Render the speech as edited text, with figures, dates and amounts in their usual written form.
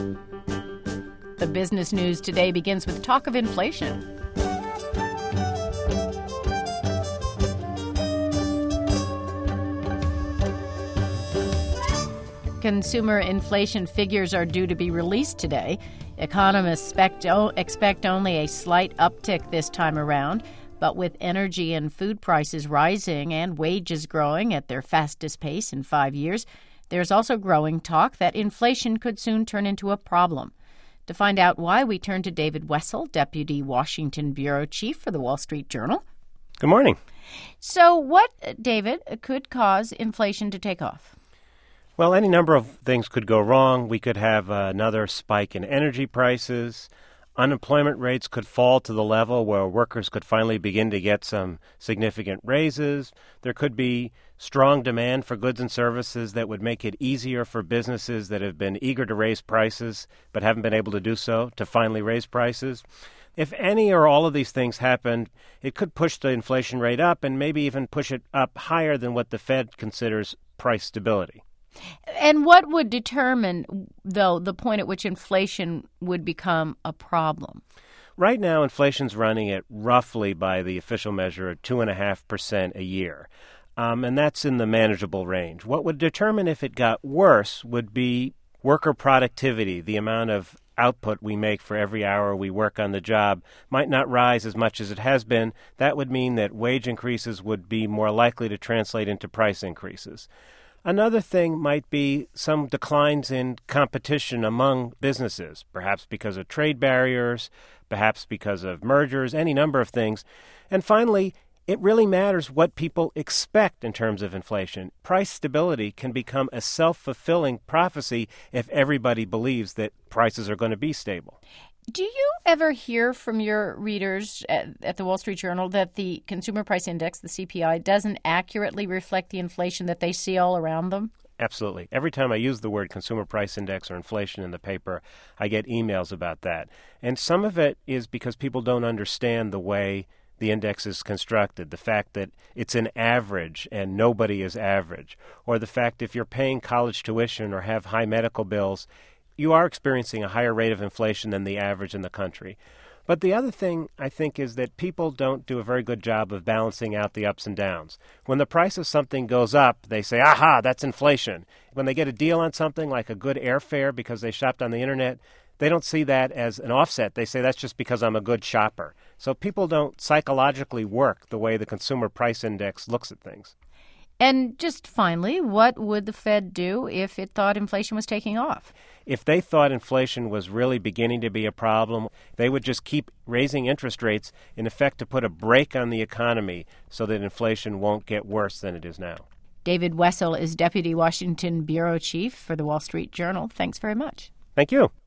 The business news today begins with talk of inflation. Consumer inflation figures are due to be released today. Economists expect only a slight uptick this time around, but with energy and food prices rising and wages growing at their fastest pace in 5 years, there's also growing talk that inflation could soon turn into a problem. To find out why, we turn to David Wessel, Deputy Washington Bureau Chief for the Wall Street Journal. Good morning. So what, David, could cause inflation to take off? Well, any number of things could go wrong. We could have another spike in energy prices. Unemployment rates could fall to the level where workers could finally begin to get some significant raises. There could be strong demand for goods and services that would make it easier for businesses that have been eager to raise prices but haven't been able to do so to finally raise prices. If any or all of these things happened, it could push the inflation rate up and maybe even push it up higher than what the Fed considers price stability. And what would determine, though, the point at which inflation would become a problem? Right now, inflation's running at roughly, by the official measure, 2.5% a year. And that's in the manageable range. What would determine if it got worse would be worker productivity. The amount of output we make for every hour we work on the job might not rise as much as it has been. That would mean that wage increases would be more likely to translate into price increases. Another thing might be some declines in competition among businesses, perhaps because of trade barriers, perhaps because of mergers, any number of things. And finally, it really matters what people expect in terms of inflation. Price stability can become a self-fulfilling prophecy if everybody believes that prices are going to be stable. Do you ever hear from your readers at the Wall Street Journal that the Consumer Price Index, the CPI, doesn't accurately reflect the inflation that they see all around them? Absolutely. Every time I use the word Consumer Price Index or inflation in the paper, I get emails about that. And some of it is because people don't understand the way the index is constructed, the fact that it's an average and nobody is average, or the fact if you're paying college tuition or have high medical bills, you are experiencing a higher rate of inflation than the average in the country. But the other thing, I think, is that people don't do a very good job of balancing out the ups and downs. When the price of something goes up, they say, aha, that's inflation. When they get a deal on something like a good airfare because they shopped on the internet, they don't see that as an offset. They say that's just because I'm a good shopper. So people don't psychologically work the way the Consumer Price Index looks at things. And just finally, what would the Fed do if it thought inflation was taking off? If they thought inflation was really beginning to be a problem, they would just keep raising interest rates, in effect to put a brake on the economy so that inflation won't get worse than it is now. David Wessel is Deputy Washington Bureau Chief for the Wall Street Journal. Thanks very much. Thank you.